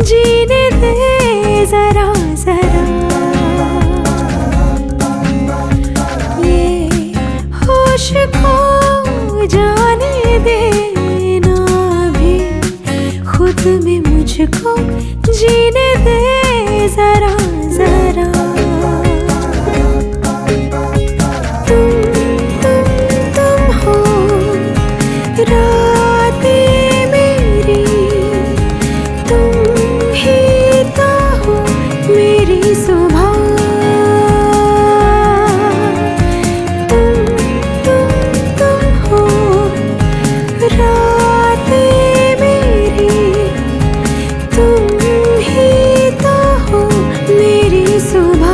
जीने दे जरा जरा, ये होश को जाने देना भी, खुद में मुझको जीने दे जरा जरा। तुम हो रातें मेरी, तुम ही तो हो मेरी सुबह। तुम हो रातें मेरी, तुम ही तो हो मेरी सुबह।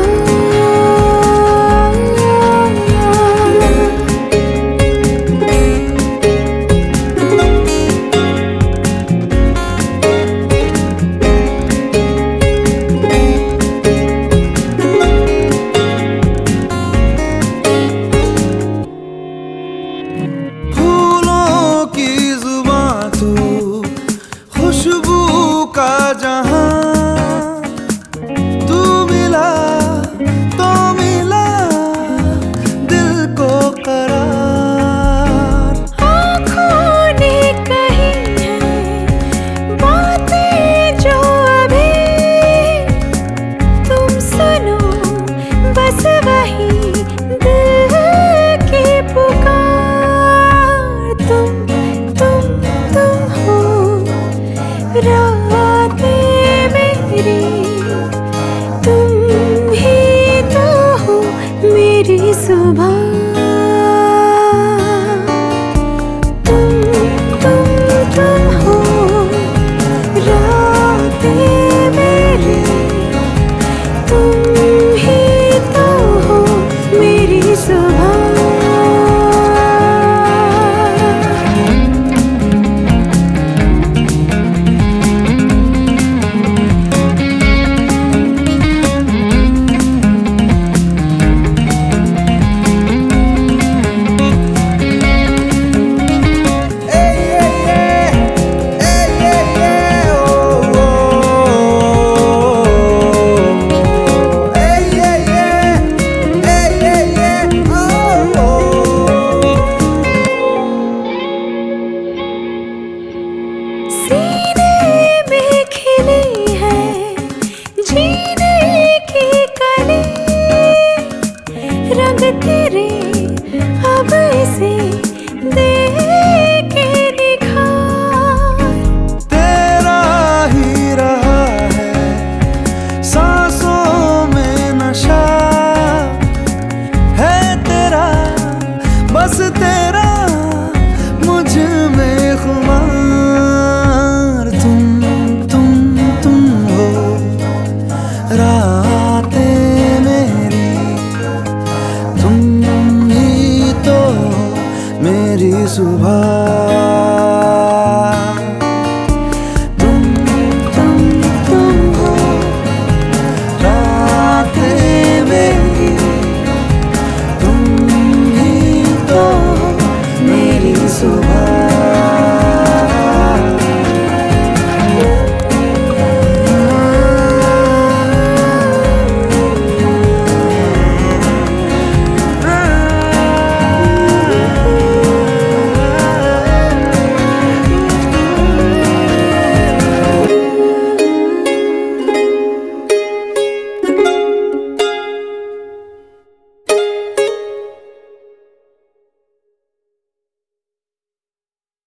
रातें मेरी, तुम ही तो हो मेरी सुबह। तुम हो रातें मेरी, तुम ही तो हो मेरी सुबह। रंग तेरे अब इसे